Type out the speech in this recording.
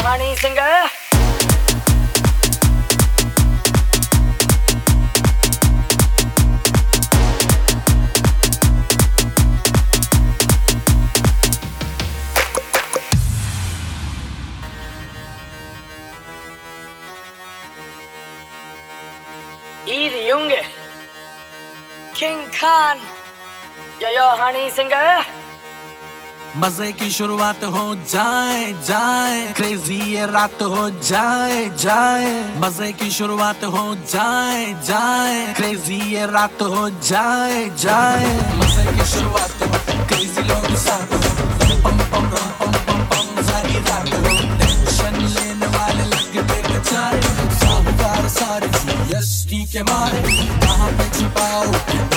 Honey Singh Easy Junge, King Khan, yo Honey Singh. मजे की शुरुआत हो जाए जाए, क्रेजी ये रात हो जाए जाए। मजे की शुरुआत हो जाए जाए, क्रेजी ये रात हो जाए जाए। मजे की शुरुआत हो, क्रेजी लोग साथ हो, पम पम पम पम पम पम सारी रात हो। टेंशन लेने वाले लग पे बेचारे, साहूकार सारे जीएसटी के मारे। कहाँ पे छुपाओ